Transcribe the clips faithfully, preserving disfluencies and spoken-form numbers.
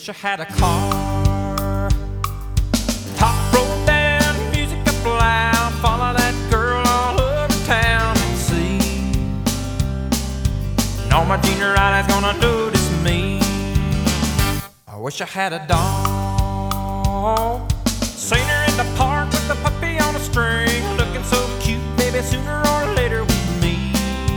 wish I had a car. Top roll down, music up loud, follow that girl all over town and see. Norma Jean Riley's gonna notice me. I wish I had a dog. Seen her in the park with the puppy on a string, looking so cute, baby, sooner or later we'd meet.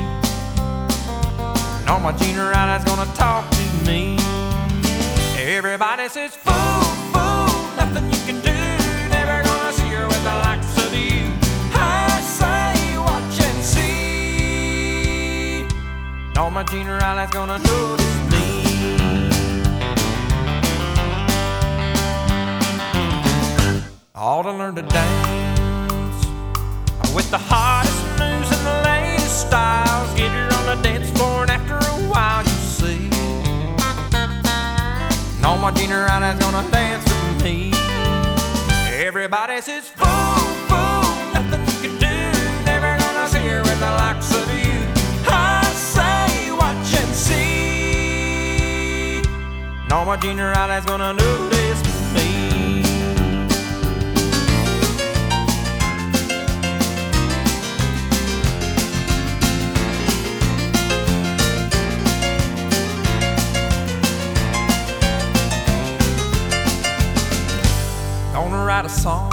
Norma Jean Riley's gonna talk to me. Everybody says, fool, fool, nothing you can do, never gonna see her with the likes of you. I say, watch and see. Norma Jean Riley's gonna notice me. Ought to learn to dance with the hottest moves and the latest styles. Get her on the dance floor and after a while you see Norma Jean Riley's gonna dance with me. Everybody says, fool, fool, nothing you can do, never gonna see her with the likes of you. I say, watch and see. Norma Jean Riley's gonna notice me. Gonna write a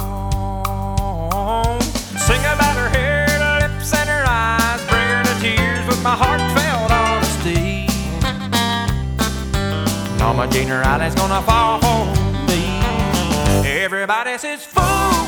song, sing about her hair, her lips and her eyes, bring her to tears with my heartfelt honesty. Norma Jean Riley's gonna fall for me. Everybody says, fool,